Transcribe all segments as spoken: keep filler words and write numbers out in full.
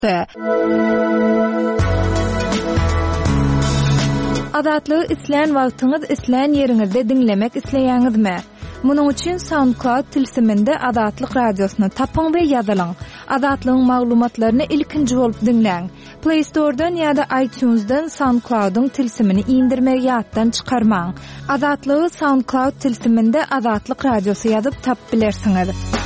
çykdy. Azatlygy isleýän wagtyňyz isleýän ýeriňizde dinlemek isleýäňizmi? Munuň üçin SoundCloud tilsiminde Azatlyk radiosyny tapyň we ýazylaň. Azatlygyň maglumatlaryny ilkinji bolup dinleň. Play Store'dan ýa-da iTunes'dan SoundCloud'un tilsimini indirmek ýatdan çykarmaň. Azatlygy SoundCloud tilsiminde Azatlyk radiosy ýazyp tap bilersiňiz.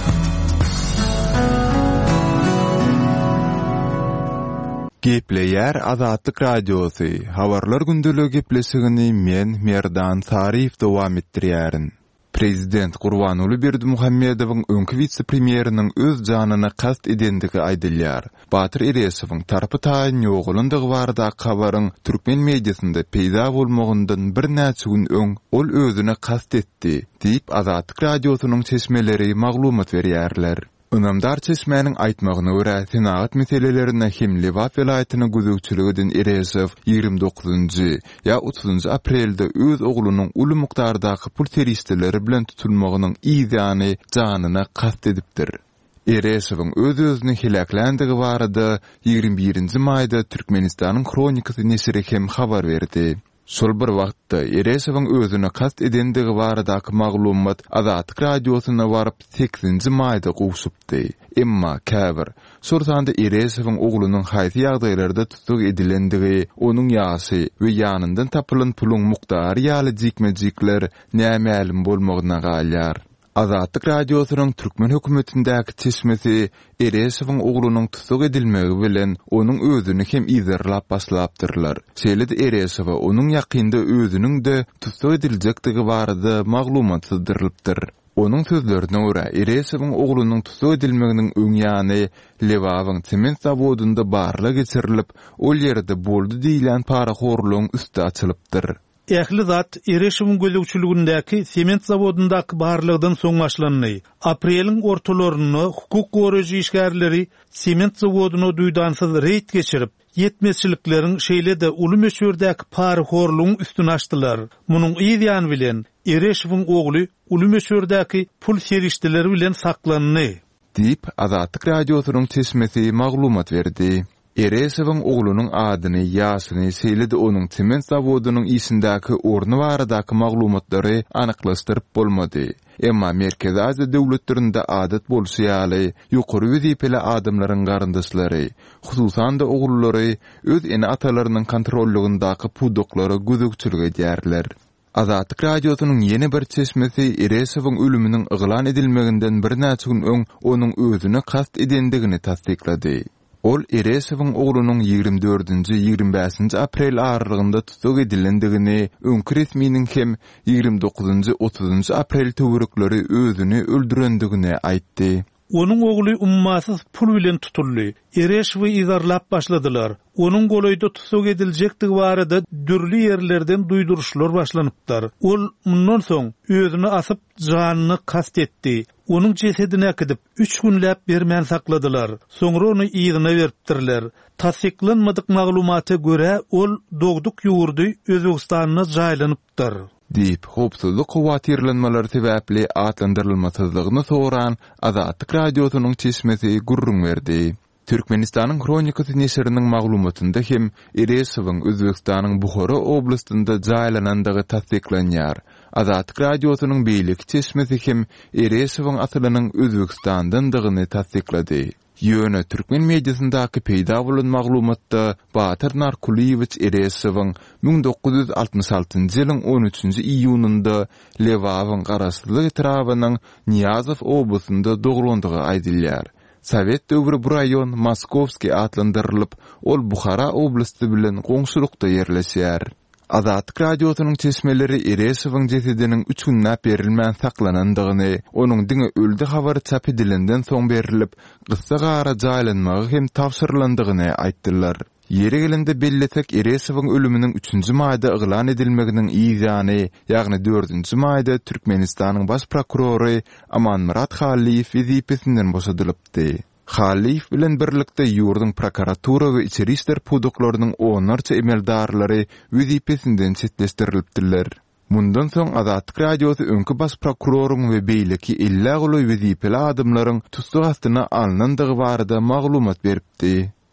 Gepleýär Azatlyk radiosy. Habarlar gündöligi gepleşigini men Merdan Sarif dowam etdirýärin. Prezident Gurbanuly Berdimuhammedowyň öňkü vitse-premieriniň öz janyny kast edendigi aýdylýar. Batyr Eresowyň tarpy taýyn ýogulandygy barada habaryň türkmen mediasynda peýda bolmagyndan bir näçe gün öň ol özüne kast etdi, diýip Azatlyk radiosynyň çeşmeleri maglumat berýärler. Önamdar çeşmenin aýtmagyna görä, senagat meselelerine hem Lewap welaýatynyň güzegçiligiden Eresow ýygrimi dokuzunjy ýa otuzunjy aprelde öz oglunyň uly mukdardaky pul teristleri bilen tutulmagynyň ýa-da janyna kast edipdir. Eresowyň öz özüne hilaklendigi barada ýygrimi birinji maýda Türkmenistanyň Kronikasy nesiri hem habar berdi. Şol bir wagtda Eresowyň özüne kast edendigi baradaky maglumat Azatlyk radiosyna baryp sekizinji maýda gowşupdy. Emma käbir sorsanda Eresowyň oglunyň haýsy ýagdaýlarda tutuk edilendigi, onuň ýasy we ýanyndan tapylan puluň mukdary ýaly jikmejikler nämälim bolmagyna galýar. Azatlyk radiosynyň türkmen hökümetindäki çeşmesi Eresowyň oglunyň tutuk edilmegi bilen onuň özüni hem izarlap başlapdyrlar. Şeýle-de Eresow onuň ýakynda özüniň de tutuk ediljekdigi barada maglumat sızdyrylypdyr. Onuň sözlerine görä, Eresowyň oglunyň tutuk edilmeginiň öň ýany Lewawyň sement zawodunda barla geçirilip, ol ýerde boldy diýilen para horlugyň üstü açylypdyr. Ähli zat Eresowyň gözlegçiligindäki sement zawodundaky barlygdan soň başlandy. Apreliň ortalaryny hukuk goraýjy işgärleri sement zawoduny duýdansyz reýt geçirip, yetmezçilikleriň şeýle-de uly meşhurdäki para horlugyň üstüne açdylar. Munyň ýa-da bilen Eresowyň ogly uly meşhurdäki pul serişdeleri bilen saklandy, diýip Azatlyk radiosynyň çeşmesi maglumat berdi. Eresowyň oglunyň adyny, ýasyny, şeýle-de onuň sement zawodunyň isindäki orny baradaky maglumatlary anyklaşdyryp bolmady. Emma Merkezi Aziýa döwletlerinde adat bolsa ýaly ýokary wezipeli adamlaryň garyndaşlary, hususan da ogullary öz ene atalarynyň kontrollugundaky pudoklary gözegçilik edýärler. Azatlyk radiosynyň ýeni bir çeşmesi Eresowyň ölüminiň yglan edilmeginden bir näçe gün öň onuň özüne kast edendigini tasdiklady. Ol Eresowyň oglunyň ýygrimi dördünji ýygrimi beşinji aprel aralygynda tutuk edilendigini, öňkü resminiň hem ýygrimi dokuzunjy otuzunjy aprel töwerekleri özüni öldürendigini aýtdy. Onuň ogly ummasyz pul bilen tutuldy. Eresowy izarlap başladylar. Onuň goloýda tutuk ediljekdigi barada dürli ýerlerden duýduruşlar başlanypdyr. Ol mundan soň özüni asyp janyny kast etdi. Onuň cesedine gidip üç günläp bermän sakladylar. Soňra ony ýygyna beripdirler. Tasdiklanmadyk maglumaty görä ol dogduk ýurdy Özbegistanyna jaýlanypdyr, diýip hopsuzlyk hawatirlenmeleri sebäpli atlandyrylmasızlygyny soran Azatlyk radiosynyň çeşmesi gurrun berdi. Türkmenistanyň Kronikasy nesiriniň maglumatynda hem Eresowyň Özbegistanyň Buhara oblastynda jaýlanandygy tasdiklanýar. Azatlyk radiosynyň beýlik çeşmesi hem Eresowyň asylynyň Özbegistandandygyny tasdiklady. Ýöne türkmen mediasyndaky peýda bolan maglumatda Batyr Narkuliýewich Eresowyň bin dokuz ýüz altymyş altynjy ýylyň on üçünji iýunynda Lewawyň garaşlyk etrawynyň Niýazow oblastynda doglandygy aýdylýar. Sovet döwri bu raýon Moskovski atlandyrylyp, ol Buhara oblasti bilen goňşulykda ýerleşýär. Azatlyk radiosynyň çeşmeleri Eresowyň cesediniň üç günläp berilmän saklanandygyny, onuň diňe öldü habary çap edilenden soň berilip, gyssa gara jaýlanmagy hem tapşyrylandygyny aýtdylar. Ýere gelende belletek Eresowyň ölüminiň üçünji maýda yglan edilmeginiň ýa-da ýagny dördünji maýda Türkmenistanyň baş prokurory Amanmurat Haliýew wezipesinden boşadylypdy. Haliýew bilen birlikde ýurdun prokuratura we içeri işler pudoklarynyň onlarça emeldarlary wezipesinden çetleşdirilipdiler. Mundan soň Azatlyk radiosy öňkü baş prokuroryň we beýleki illa goly wezipeli adamlaryň tutuk astyna alnandygy barada maglumat beripdi.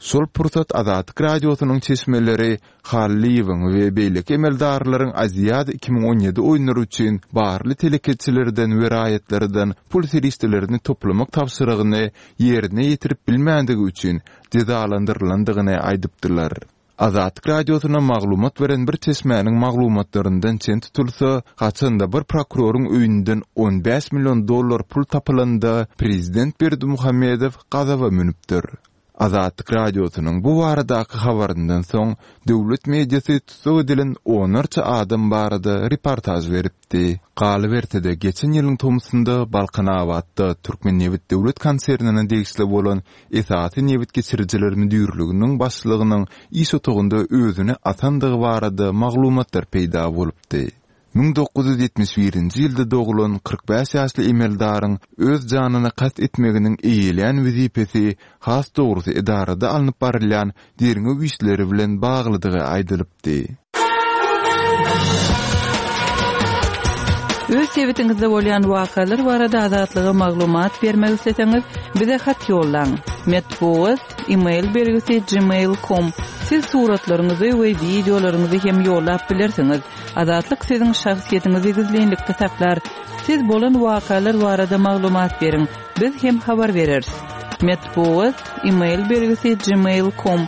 Şol pursat Azatlyk radiosynyň çeşmeleri Halliýewiň we beýlek emeldarlaryň Aziýat iki ming on ýedi oýunlary üçin barly teleketçilerden we raýatlardan pul serişlerini toplamak tapşyrygyny ýerine ýetirip bilmänligi üçin cezalandyrylanyny aýdypdylar. Azatlyk radiosyna maglumat beren bir çeşmäniň maglumatlaryndan çen tutulsa, gaçanda bir prokuroryň öýünden on beş million dollar pul tapylanda prezident Berdimuhammedow gazawa münüpdir. Azatlyk radiosynyň bu baradaky habaryndan soň döwlet mediasy tutsak edilen onarça adam barada reportaj beripdi. Galybertede geçen ýylyň tomsunda Balkanawatda Türkmennewit döwlet konserniniň degişli bolan Esasy Newit geçirjiler müdürliginiň başlygynyň iş otogunda özüne atandygy barada maglumatlar peýda bolupdy. ming dokuz yüz ýetmiş birinji ýylda doğulan kırk beş ýaşly emeldaryň öz janyny kast etmeginiň eýilen wezipesi has dogrusy edarada alınıp barylan deriňe işleri bilen baglydygy aýdylypdy. Öz sebitingizde bolýan wakalar barada azatlyga maglumat bermek isleseňiz, bize hat ýollaň. Metbuat email belgisi gmail dot com. Siz suratlaryňyzy we videolaryňyzy hem ýollap bilersiňiz. Azatlyk siziň şahsiýetiniňizi gizlenlikde saklar. Siz bolan wakalar barada maglumat beriň. Biz hem habar bereriz. Metbuat email belgisi gmail dot com.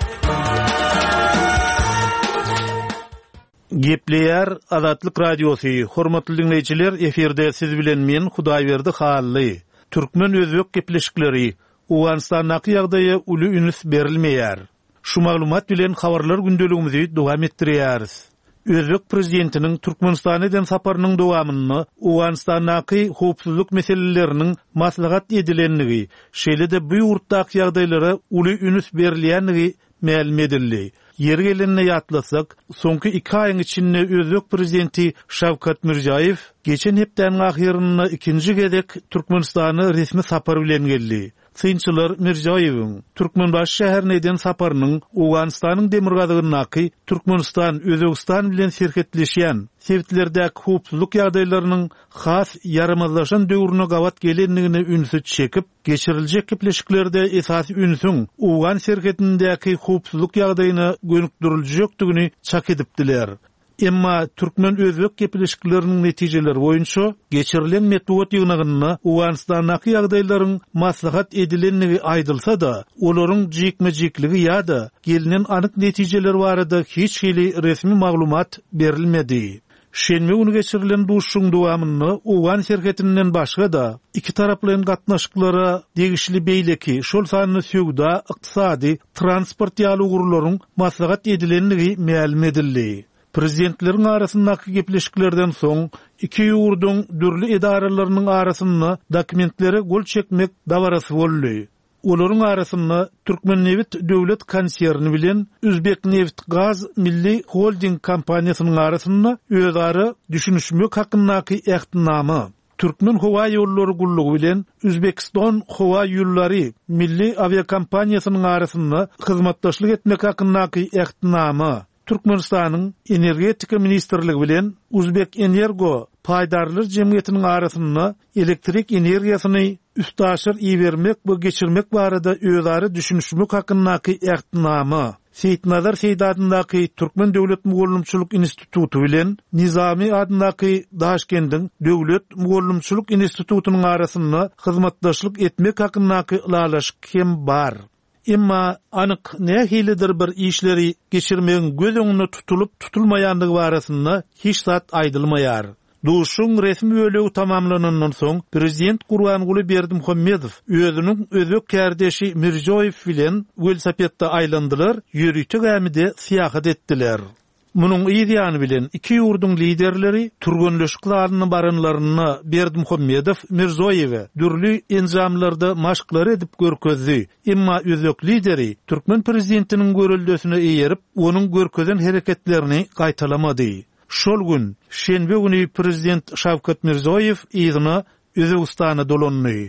Gepleýär Azatlyk radiosy. Hormatly dinleýijiler, eferde siz bilen men Hudaýberdi Hally. Türkmen özbek gepleşikleri Uganistanaky ýagdaýy uly ünüs berilmeýär. Şu maglumat bilen habarlar gündeligimizi dowam etdirýäris. Özbek prezidentiniň Türkmenistana eden saparynyň dowamyny Uganistanaky howpsuzlyk meseleleriniň maslahat edilenligi, şeýle-de bu ýurtdaky ýagdaýlara uly ünüs berilýänligi ma'lum edildi. Yer gelenine ýatlasak, soňky iki aýyň içinde Özbek prezidenti Şawkat Mirziýow geçen hepden ahyryny ikinji gezek Türkmenistana resmi sapar bilen geldi. Synçylar Mirziýowyň Türkmenbaş şäherine eden saparynyň Uganistanyň demirgazygynaky Türkmenistan Özbegistan bilen serhetleşýän sebitlerdäki howpsuzlyk ýagdaýlarynyň has ýaramazlaşan döwrüne gawat gelenligini ünsü çekip, geçiriljek gepleşiklerde esasy ünsüň Ugan serhetindäki howpsuzlyk ýagdaýyna gönükdiriljekdigini çak edipdiler. Emma Türkmen özbek gepleşikleriniň netijeleri boýunça geçirilen metbuat ýygnagyny Uganistanaky ýagdaýlaryň maslahat edilenligi aýdylsa-da, olaryň jekme-jekligi ýa-da gelinen anyk netijeler barada hiç hili resmi maglumat berilmedi. Şenme günü geçirilen duşuň dowamyny Ugan serhetinden başga da iki taraplyň gatnaşyklara degişli beýleki, şol sanyny söwda, ykdysady, transport ýaly gurularyň maslahat edilenligi ma'lum edildi. Prezidentleriň arasyndaky gepleşiklerden soň iki ýurduň dürli edaralarynyň arasynda dokumentlere gol çekmek dawarasy boldy. Olaryň arasynda Türkmennewit döwlet konserni bilen Özbekneft Gaz Milli Holding kompaniýasynyň arasynda özara düşünüşmek hakyndaky ähtnamy, Türkmen Howa ýollary gullugy bilen Özbekistan Howa ýollary Milli aviakompaniýasynyň arasynda hyzmatdaşlyk etmek hakyndaky ähtnamy, Türkmenistanyň energetika ministrligi bilen Uzbek Energo paýdarlyk jemgyýetiniň arasynda elektrik energiýasyny üstaşyr iýermek we geçirmek barada özara düşünüşmek hakyndaky ähtnamy. Seýitnazar Seýdadyňdaky Türkmen Döwlet Mugallymçylyk Institutu bilen Nizami adynaky Daşkendiň Döwlet Mugallymçylyk Institutunyň arasynda hyzmatdaşlyk etmek hakyndaky ulalaşyk hem bar. Emma anyk nähilidir bir işleri geçirmegiň göz öňünde tutulup tutulmaýandygy barasynda hiç zat aýdylmaýar. Duşuň resmi öýlegi tamamlanandan soň prezident Gurbanguly Berdimuhammedow özüniň özbek kardeşi Mirziýow bilen velosipedde aýlandylar, ýürüýte gämide syýahat etdiler. Munyň ýa-da bilen iki ýurduň liderleri turgunlaşyklaryny barynlaryny Berdimuhammedow Mirziýow dürli enjamlarda maşklar edip görkezdi. Emma özbek lideri Türkmen prezidentiniň görüldüsine eýerip, onuň görkezen hereketlerini gaýtalamady. Şol gün şenbe günü prezident Şawkat Mirziýow ýygyna Özbegistana dolandy.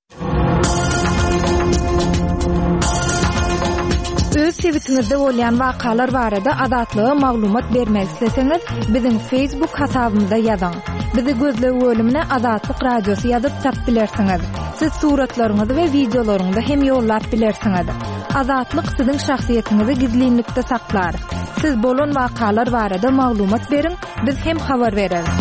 Öz sebitingizde bolýan wakalar barada azatlyga maglumat bermek isleseňiz, biziň Facebook hasabymyza ýazyň. Bizi gözlegi bölümine Azatlyk radiosy ýazyp tap bilersiňiz. Siz suratlaryňyzy we videolaryňyzy hem ýollap bilersiňiz. Azatlyk siziň şahsiýetiniňizi gizlinlikde saklar. Siz bolan wakalar barada maglumat beriň, biz hem habar bereriz.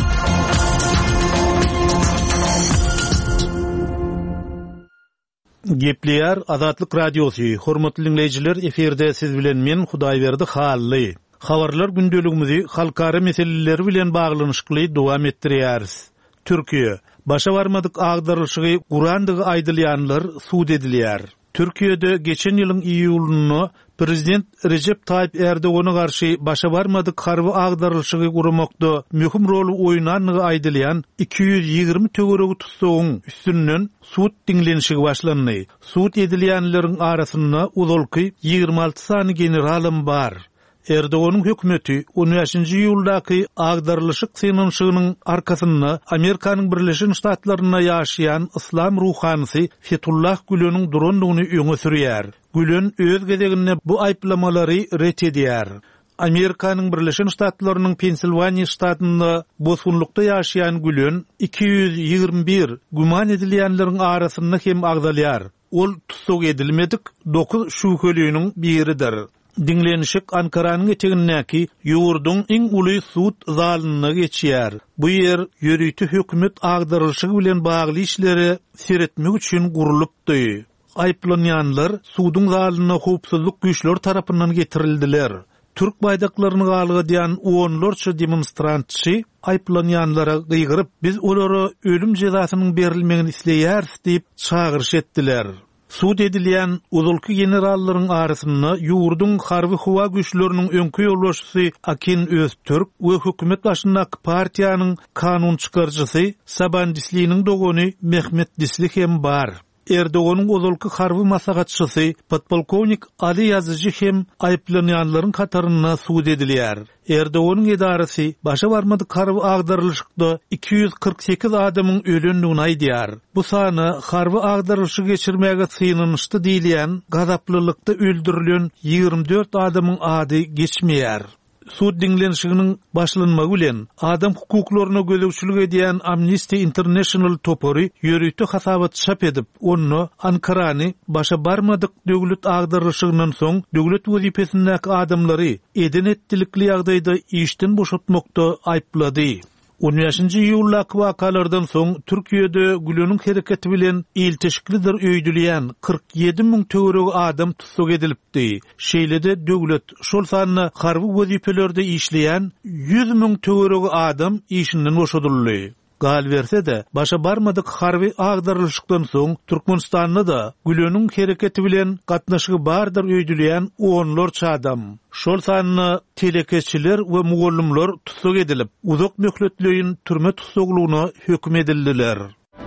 Gepleýär Azatlyk radiosy. Hormatly dinleýijiler, eferde siz bilen men Hudaýberdi Hally. Habarlar gündeligimizi halkara meseleleri bilen baglanyşykly dowam etdirýäris. Türkiýe başa barmadyk agdarylşygy Gurandygy aýdylýanlar suud edilýär. Türkiýede geçen ýylyň iýulunda Prezident Recep Tayyip Erdoğan'a garşy başa barmadyk harby agdarylşygy guramakda möhüm rol oýnanygy aýdylýan iki yüz ýygrimi töweregi tutsagyň üstünden suud dinlenişigi başlandy. Suud edilýänleriň arasynda uzalky ýygrimi alty sany generalym bar. Erdoğan'ın hökümeti on beşinji ýyldaky agdarlyşyk synanyşygynyň arkasynda Amerikanyň Birleşik Ştatlaryna ýaşaýan islam ruhanysy Fethullah Gülen'iň durandygyny öňe sürýär. Gülen öz gezeginde bu aýplamalary ret edýär. Amerikanyň Birleşik Ştatlarynyň Pensilvaniýa ştatynda bosgunlukda ýaşaýan Gülen iki yüz ýygrimi bir guman edilýänleriň arasynda hem agdalýar. Ol tutsuk edilmedik dokuz şüpheliýiniň biridir. Dinlenişik Ankara'nın eteğindeki yurdun en uly suud zalynyna geçýär. Bu yer ýörüýti hökümet agdarylşygy bilen bagly işleri seretmek üçin gurulupdy. Aýplanýanlar suudun zalynyna howpsuzlyk güýçleri tarapyndan getirildiler. Türk baýdaklaryny galyga diýen onlarça demonstrantçy aýplanýanlara gyýgyryp biz olary ölüm jezasynyň berilmegini isleýäris diýip çagyryş etdiler. Suud edilýän uzulky generallaryň arasynda ýurdun harby howa güýçleriniň öňkü ýolbaşçysy Akin Öztürk we hökümet başyndaky partiýanyň kanun çykarjysy Saban Disliňiň dogany Mehmet Disli hem bar. Erdoğan'ın uzulky harby maslahatçysy podpolkovnik Ali Yazıcı hem aýplanýanlaryň kataryna suud edilýär. Erdoğan'ın edarasy başa barmadyk harby agdarylşykda iki yüz kırk sekiz adamyň ölendigini aýdýar. Bu sany harby agdarylşy geçirmäge synanyşdy diýilýän gazaplylykda öldürilen ýygrimi dört adamyň ady geçmeýär. Suud dinlenişiginiň başlanmagy bilen adam hukuklaryna gözegçilik edýän Amnesty International topory ýörüýti hasabat çap edip onu Ankarany başa barmadyk döwlet agdarylşygynyň soň döwlet wezipesindäki adamlary eden etdilikli ýagdaýda işden boşatmakda aýplady. on beşinji ýyllaky wakalardan soň Türkiýede Gülen'iň hereketi bilen ilteşiklidir öýdülýän kırk ýedi miň töweregi adam tutsuk edilipdi. Şeýlede döwlet şol sanyny harby wezipelerde işleýän yüz miň töweregi adam işinden boşadyldy. Gal verse de başa barmadyk harby agdarylşykdan soň Türkmenistanda da Gülen'iň hereketi bilen gatnaşygy bardyr öýdülýän onlarça adam. Şol sanyny telekeçiler we mugallymlar tutsuk edilip, uzak möhletleýin türme tutsuklugyna hökm edildiler.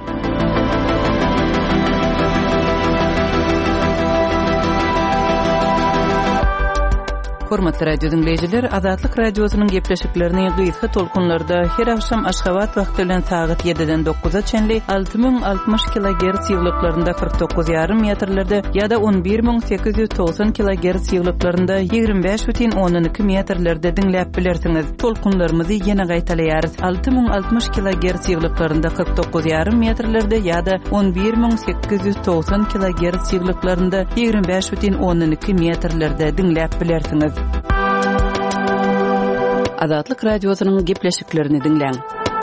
Hormatly radio dinleýijiler, Azatlyk radiosynyň gepleşiklerini gysga tolkunlarda her akşam Aşgabat wagty bilen saat ýediden dokuza çenli alty miň altymyş kilohertz ýyglyklarynda kırk dokuz ýarym metrlerde ýa-da on bir miň sekiz ýüz togson kilohertz ýyglyklarynda ýygrimi beş бүтүн onuň iki metrlerde dinläp bilersiňiz. Tolkunlarymyzy ýene gaýtalýarys. alty miň altymyş kilohertz ýyglyklarynda kırk dokuz ýarym metrlerde ýa-da on bir miň sekiz ýüz togson kilohertz ýyglyklarynda ýygrimi beş бүтүn onuň iki metrlerde dinläp bilersiňiz. Azatlyk radiosynyň gepleşiklerini dinleň.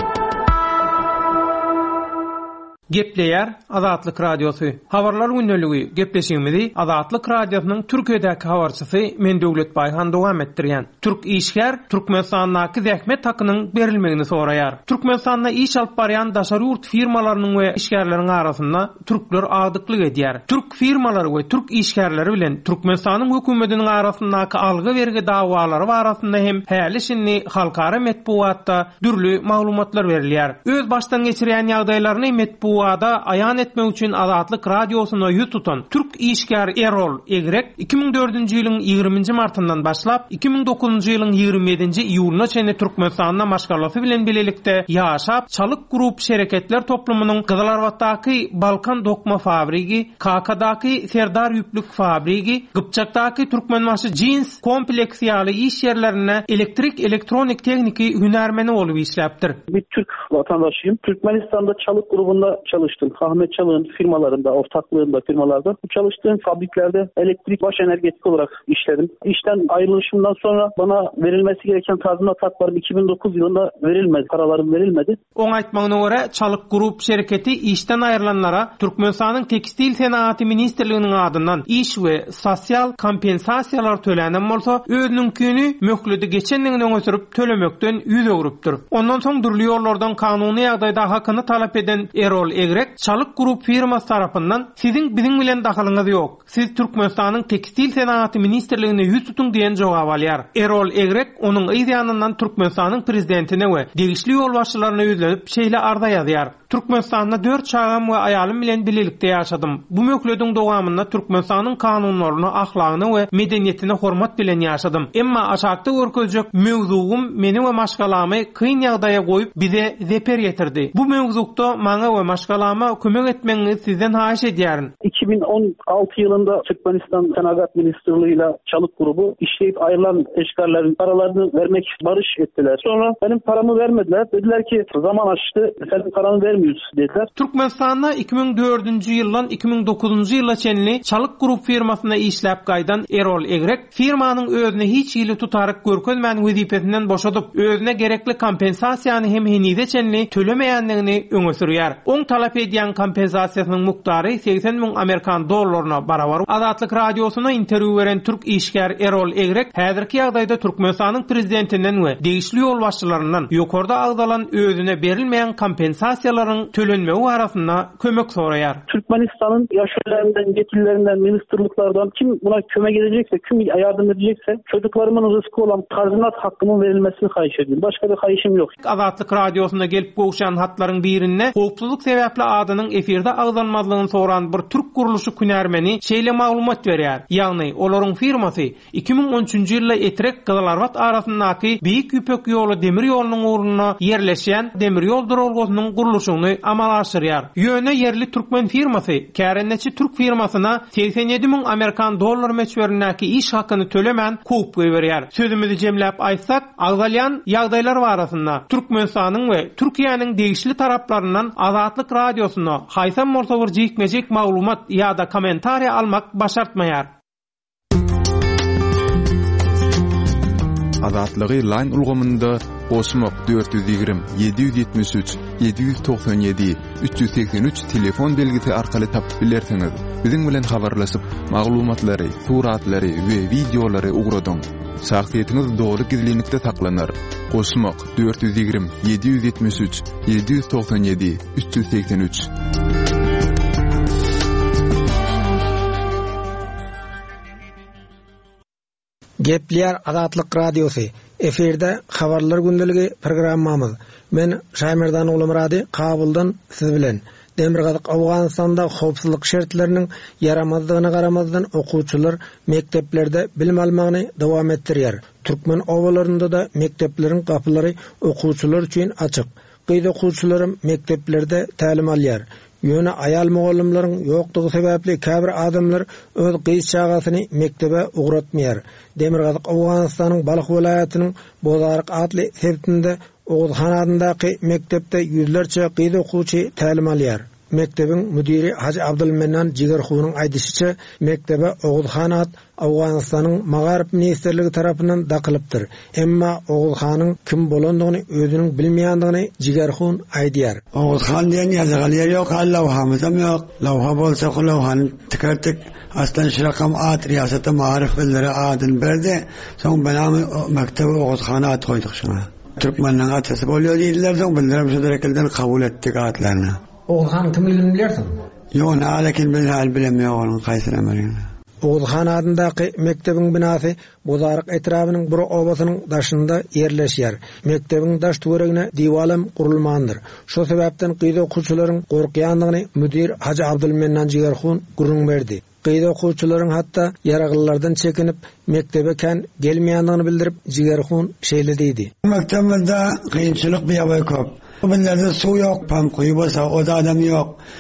Gepleýär Azatlyk radiosu. Habarlar gündəligi gepleşigimizi Azatlyk radiosynyň Türkiýedäki habarçysy men Döwlet Baýhan dowam etdirýän. Türk işgär Türkmenistandaky zähmet hakynyň berilmegini soraýar. Türkmenistanda iş alyp barýan daşary urt firmalarynyň we işgärleriň arasynda türkler agdyklyk edýär. Türk firmalary we türk işgärleri bilen Türkmenistanyň hökümetiniň arasyndaky algy bergi dawalary barasynda hem häli şinni halkara metbuatda dürli maglumatlar berilýär. Öz başdan geçirýän ýagdaýlaryny metbu Ada ayan etmek üçin Azatlyk radiosuna ýüz tutan Türk işgär Erol Egrek iki miň dördünji ýylyň ýygrimiňji martyndan başlap iki miň dokuzunji ýylyň ýygrimi ýedinji iýuluna çenli Türkmenistanda maşgarlasy bilen bilelikde ýaşap çalyk grup şereketler toplumynyň Gyzylarbatdaky Balkan dokma fabrigi, K K'daky Serdar Yüplük fabrigi, Gypçakdaky Türkmenbaşy jins kompleksi ýaly iş ýerlerine elektrik elektronik tekniki hünärmeni bolup işläpdir. Bir Türk vatandaşıyım. Türkmenistan'da çalık grubunda çalıştım. Ahmet Çalık'ın firmalarında, ortaklığında firmalarda. Bu çalıştığım fabriklerde elektrik baş energetik olarak işledim. İşten ayrılışımdan sonra bana verilmesi gereken tazminat haklarım iki bin dokuz yılında verilmedi. Paralarım verilmedi. Oň aýtmagyna görä Çalyk Grup şirketi işten aýrylanlara Türkmenistanyň Tekstil Senaty Ministrliginiň adyndan iş we sosial kompensasiýalar tölänen bolsa, özüninkini möhledi geçendigini öňe tölemekden ýüze gurupdyr. Ondan soň dürli ýollardan kanuny ýagdaýda hakyny talap eden Erol Egrek Çalyk Grup firmasy tarapyndan "Siziň biziň bilen dahalyňyz ýok. Siz Türkmenistanyň Tekstil Senaty Ministrligine ýüz tutun" diýen jogap alýar. Erol Egrek onuň ýanyndan Türkmenistanyň prezidentine we degişli ýol başçylaryna ýüzlenip şeýle arda ýazýar. Türkmenistanda dört çağam we aýalym bilen bilelikde ýaşadym. Bu möklediň dowamynda Türkmenistanyň kanunlaryny, ahlagyny we medeniýetine hormat bilen ýaşadym. Emma aşakda görkezjek mewzugum meni we maşgalamy kyn ýagdaýa goýup bize zeper ýetirdi. Bu mewzukda maňa we maşgalama kömek etmeňizi sizden haýyş edýärin. iki bin on altı yılında Türkmenistan Senagat Ministrliği ile Çalık Grubu işleyip ayrılan eşkallerin paralarını vermek barış ettiler. Sonra benim paramı vermediler. Dediler ki zaman aştı, senin paranı vermiyoruz dediler. Türkmenistan'da iki bin dördüncü yıldan iki bin dokuzuncu yıla çenli Çalık Grup firmasına işläp gaýdan Erol Egrek firmanyň özüne hiç ýyly tutarak görkezmän wezipesinden boşadyp özüne gerekli kompensasiýany hem henide çenli tölemeýändigini öňe sürýär. Oň talap edýän kompensasiýasynyň mukdary seksen ming Amerikan dollaryna barabar. Azatlyk radiosuna interwýu beren türk işgär Erol Egrek häzirki ýagdaýda Türkmenistanyň prezidentinden we degişli ýol başçylaryndan ýokarda agdalan özüne berilmeýän kompensasiýalaryň tölenmegi arasynda kömek soraýar. Türkmenistan'ın yaşörlerinden, yetkililerinden, ministerliklerden kim buna kömek edecekse, kim yardım edecekse çocuklarımın rızkı olan tazminat hakkımın verilmesini haýyş ediyorum. Başka bir haýyşym yok. Azatlyk radiosuna gelip goşan hatlaryň birinde howpsuzlyk sebäpli adynyň efirde agdanmazlygyny soran bir türk guruluşy Künärmeni şeýle maglumat berýär. Ýagny olaryň firmasy iki bin on üçünji ýylda Etrek Gyzlarbat arasyndaky Beýik Ýüpek ýoly demir ýolunyň urulyna yerleşýän demir ýol durulgysynyň guruluşyny amal aşyrýar. Ýöne yerli türkmen firmasy kärenneçi türk firmasyna seksen ýedi ming Amerikan dollar meçberindäki iş hakyny tölemän kup berýär. Sözümizi jemläp aýtsak, agdalýan ýagdaýlar barasynda Türkmenistanyň we Türkiýanyň degişli taraplaryndan Azatlyk radiosuna haýsam bolsa bir jekmejek maglumat ýa-da kommentariýa almak başartmaýar. Azatlygy line ulgamynda Osmok dört yüz ýigrim yedi yüz ýetmiş üç yedi yüz toksan ýedi üç yüz seksen üç telefon belgisi arkaly tapyp bilersiňiz. Biziň bilen habarlaşyp maglumatlary, suratlary we videolary ugradyň. Şahsiýetiniz dogry gizlilikde saklanar. Osmok dört yüz ýigrim yedi yüz ýetmiş üç yedi yüz toksan ýedi üç yüz seksen üç. Gepler Azatlyk radiosu. Eferde habarlar gündeligi programmamız. Men Şaýmerdan Ulum Rady Kabuldan siz bilen. Demirgazyk Awganystanda howpsuzlyk şertleriniň yaramazlygyna garamazdan okuwçylar mekteplerde bilim almagyny dowam etdirýär. Türkmen owalarynda da mektepleriň gapylary okuwçylar üçin açyk. Gyýda okuwçylarym mekteplerde tälim alýar. Ýöne aýal mugallimleriň ýokdugy sebäpli käbir adamlar öz gyýys çagasyny mektebe ugratmaýar. Demirgazyk Awganystanyň Balyk welaýatynyň Bozaryk adly septinde Oğuzhan adyndaky mektepde ýüzlerçe gyýda okuwçy tälim alýar. Mektebiň müdiri Haji Abdulmennan Jigerhunyň aýdysynça, mektebe Oğuzhan ad Awganystanyň Magarip ministrligi tarapyndan dakylypdyr. Emma Oğuzhanyň kim bolandygyny özüniň bilmeýändigini Jigerhun aýdýar. Oğuzhan diýen ýazygaly ýok, lawhamyzam ýok. Lawha bolsa lawhany tikertik aslan şirakam at riyasata Magarip billeri adyn berdi. Soň benami mektebe Oğuzhan at goýdyk şuna. Türkmenliň atasy bolýar diýdiler, soň bildirim şu derekelden kabul etdik atlaryny. Oğuzhan kimligini bilýärsiň? Ýok, nälekin bilýär bilemýär onuň gaýsy emerini. Oğuzhan adyndaky mektebiň binasy Bozaryk etrabynyň bir obasynyň daşynda ýerleşýär. Mektebiň daş töweregine diwalym gurulmandyr. Şo sebäpden gyýda okuwçylaryň gorkýandygyny müdir Haji Abdulmennan Jigerhun gurrun berdi. Gyýda okuwçylaryň hatda ýaraglylardan çekinip mektebe kän gelmeýändigini bildirip Jigerhun şeýle diýdi. Mektebde kynçylyk bir ýaby köp. Bunlarda su yok, pam koyu bolsa o da adam yok.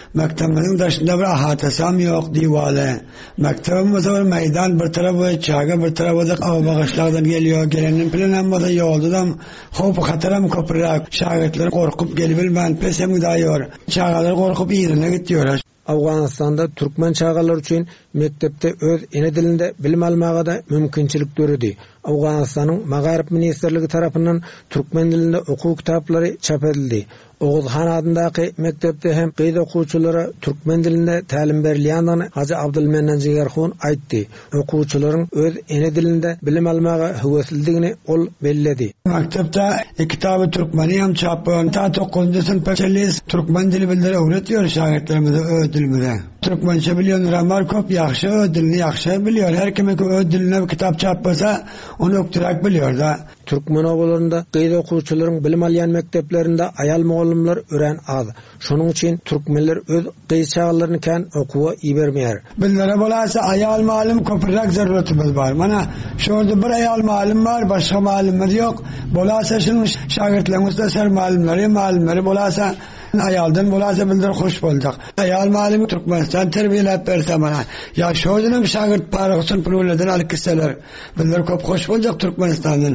Mektemizin daşında bir ahatasam yok divale. Mektebimiz var meydan bir tarafı çaga bir tarafı da av bağışlardan geliyor. Gelenin planlanmadı yoldan hop hataram koprak. Şagirdler korkup gelibilmen pesemi dayıyor. Çağalar korkup iyirine gidiyorlar. Awganistanda türkmen çağalar üçin mektepde öz ene dilinde bilim almaga da mümkinçilik görüdi. Awganistanyň Magarip Ministerligi tarapyndan türkmen dilinde okuw kitaplary çap edildi. Oğuzhan adındaky mektepde hem gıyda okuwçylara türkmen dilinde tälim berilýändigini Haji Abdulmennen Jigerhun aýtdy. Okuwçylaryň öz ene dilinde bilim almaga höwesliligini ol belledi. Mektepde kitabı Türkmeni hem çapyn ta dokuzuncu sınıf çeliz türkmen dili bildirir öğretiyor şagirdlerimize öz dilimize. Türkmençe bilýänler mar köp ýaxşy öz dilini ýaxşy bilýär. Her kime öz diline bir kitap çapsa onu okturak bilýär da. Türkmen obalarında gıyda okuwçylaryň bilim alýan mekteplerinde ayal mugallimler ören az. Şonuň üçin türkmenler öz gıyda çağlaryny kan okuwa ibermeýär. Bizlere bolasa ayal muallim köpürak zerretimiz bar. Mana şurada bir ayal muallim bar, başga muallimler ýok. Bolasa şuň şagirdlerimizde ser muallimleri, muallimleri bolasa ayaldan bolasa bildir hoş boljak. Ayal muallimi Türkmenistan terbiýelep berse mana. Ya şoňdan şagird paragysyň pullardan alyp gitseler, bildir köp hoş boljak Türkmenistandan.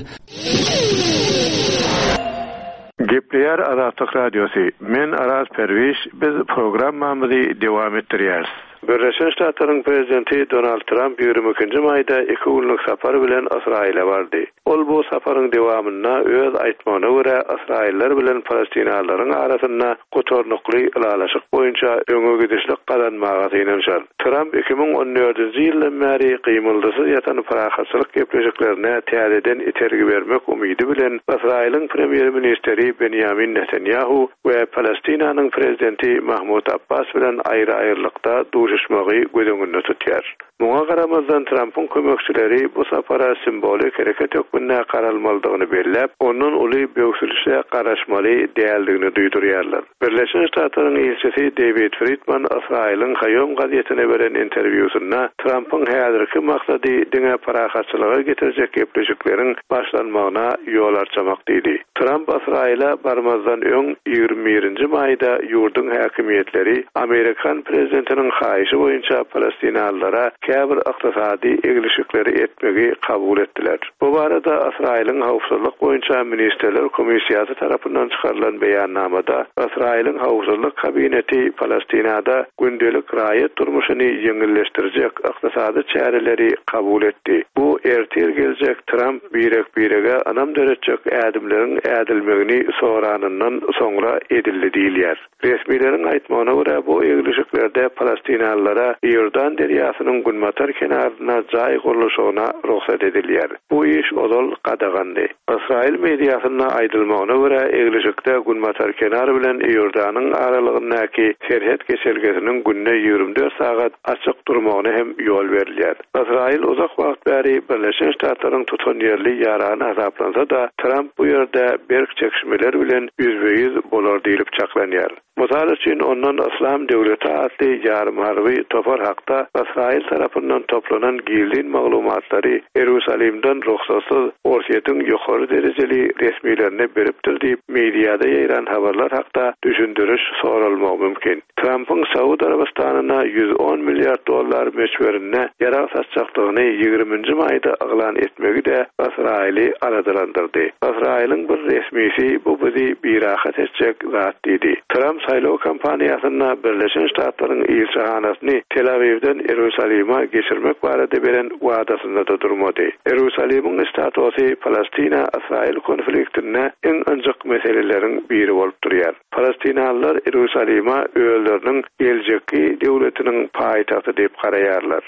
Gepleýär Azatlyk Radiosu. Men Aras Perwiş, biz programmamyzy dowam etdirýäris. Birleşen Ştatlaryň prezidenti Donald Trump ýigrimiki maýda iki günlük sapar bilen Israýla bardy. Ol bu saparyň dowamyna öz aýtmagyna görä Israýllar bilen Palestinalylaryň arasynda gotornukly ilalaşyk boýunça öňe gidişlik gadanmaga synanýar. Trump iki ming on dördünji ýyldan bäri gymyldysyz ýatan parahatçylyk gepleşiklerine täzeden itergi bermek umydy bilen Israýlyň premier ministeri Benjamin Netanyahu we Palestinanyň prezidenti Mahmud Abbas bilen aýry-aýrylykda duruşmagy gözüňde tutýar. Muňa garamazdan Trump'ın kömekçileri bu sapara simbolik hereket ökünne qaralmalydygyny belläp, onun uly böwsülüşe garaşmaly däldigini duýdurýarlar. Birleşen Ştatlaryň elçisi David Friedman Israýlyň Hayom gazetine beren interwýusynda Trump'ın häzirki maksady diňe parahatçylyga getirjek gepleşikleriň başlanmagyna ýol açmak diýdi. Trump Israýla barmazdan öň ýigirmi birinji maýda ýurdun häkimetleri Amerikan prezidentiniň haýyşy boýunça Palestinalylara käbir ykdysady egilişikleri etmegi kabul etdiler. Bu barada Israýlyň howpsuzlyk boýunça ministerler komissiýasy tarapyndan çykarylan beýannamada Israýlyň howpsuzlyk kabineti Palestinada gündelik raýat durmuşyny ýeňilleşdirjek ykdysady çäreleri kabul etdi. Bu ertir geljek Trump birek birege anam deretjek ädimleriň ädilmegini soranyndan soňra edildi diýilýär. Resmiýetiň aýtmagyna görä bu egilişiklerde Palestinalylara Ýordan derýasynyň Günmatar kenaryna jaý gurulşyna ruhsat edilýär. Bu iş ozal gadagandy. Israil mediasyna aýdylmagyna görä egilişikde Günmatar kenary bilen Ýordanyň aralygyndaky serhet geçergesiniň günne ýigirmi dört sagat açyk durmagyna hem ýol berilýär. Israil uzak wagt bäri Birleşen Ştatlaryň tutan ýerli ýarany hasaplansa da Trump bu ýerde berk çekişmeler bilen ýüzbeýüz bolar diýilip çaklanýar. Misal üçin ondan İslam döwleti adly ýarym harby topar hakda Israil tarapyndan toplanan gizlin maglumatlary Ýerusalimden ruhsatsyz orsiýetin ýokary derejeli resmiýetlerine beripdir diýip mediada ýaýran habarlar hakda düşündiriş sorulmagy mümkin. Trump'ın Saud Arabistanyna yüz on milliard dollar meşwerine ýara satjaklygyny ýigirminji maýda aglan etmegi de Israili aradylandyrdy. Israilin bir resmisi bu bizi birahat etjek zat diýdi. Trump saýlaw kampaniýasyna Birleşen Ştatlaryň elçihanasyny Tel Avivden Ýerusalima geçirmek barada beren wadasynda da durmady. Ýerusalimiň statusy Palestina-Israil konfliktine en anjyk meseleleriň biri bolup durýar. Palestinalılar Ýerusalima öýleriniň geljekki döwletiniň paýtagty diýip garaýarlar.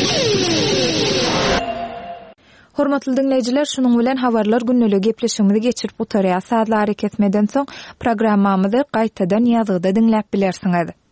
Hormatly dinleyijiler, şunuň bilen habarlar günneligi gepleşigimizi geçirip utarýar. Saatlar ketmeden soň programmamyzy gaýtadan ýazgyda dinläp bilersiňiz.